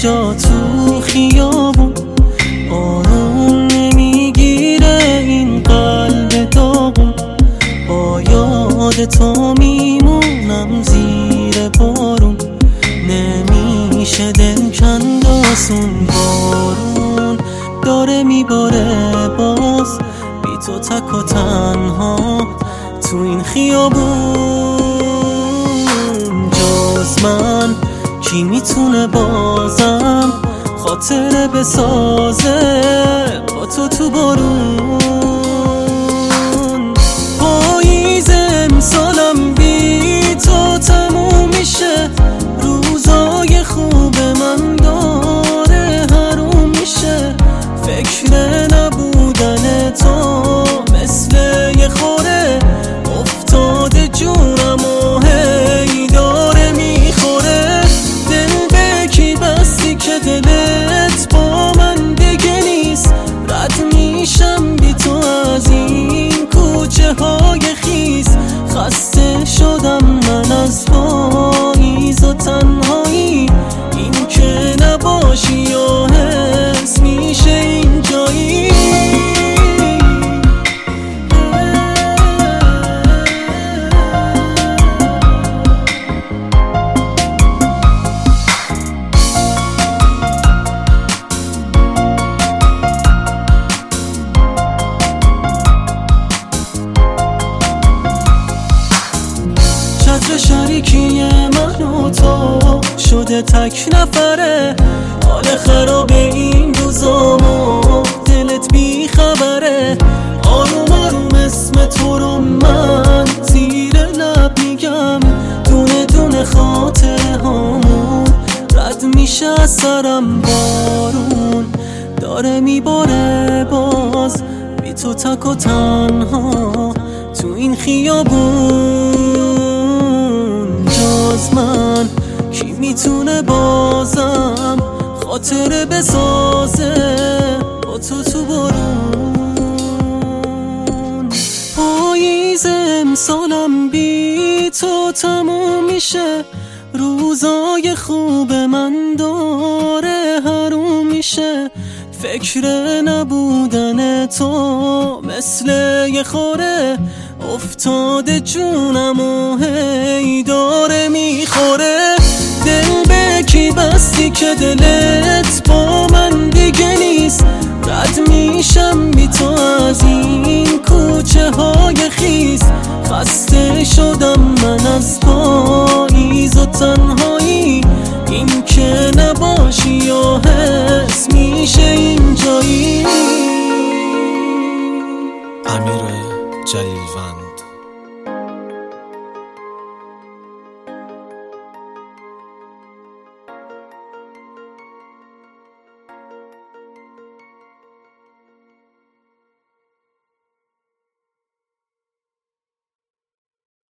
جا تو خیابون، آروم نمیگیره این قلب داغون. با یاد تو میمونم زیر بارون، نمیشه دل کند آسون. بارون داره میباره باز، بی تو تک و تنها تو این خیابون. جز من کی میتونه بازم خاطره بسازه با تو بارون؟ پاییز امسالم بی تو تموم میشه، روزای خوب من داره حروم میشه. فکر نبودن تو مثل یه خوره افتاده جونم و هی داره میخوره. دل به کی بستی که دلت با من دیگه نیست؟ رد میشم بی تو از این کوچه های خیس. خسته شدم من از پاییز و تنهایی، این که نباشی یا حس میشه اینجایی. چتر شریکی من و تو شده تک نفره، حال خراب این روزامو دلت بی خبره. آروم آروم اسم تو رو من زیر لب میگم، دونه دونه خاطره هامون رد میشه از سرم. بارون داره میباره باز، بی تو تک و تنها تو این خیابون. جز من کی میتونه بازم خاطره بسازه با تو بارون؟ پاییز امسالم بی تو تموم میشه، روزای خوب من داره حروم میشه. فکر نبودن تو مثل یه خوره افتاده جونم و هی داره میخوره. دل به کی بستی که دلت با من دیگه نیست؟ رد میشم بی تو از این کوچه های خیس. خسته شدم من از پاییز و تنها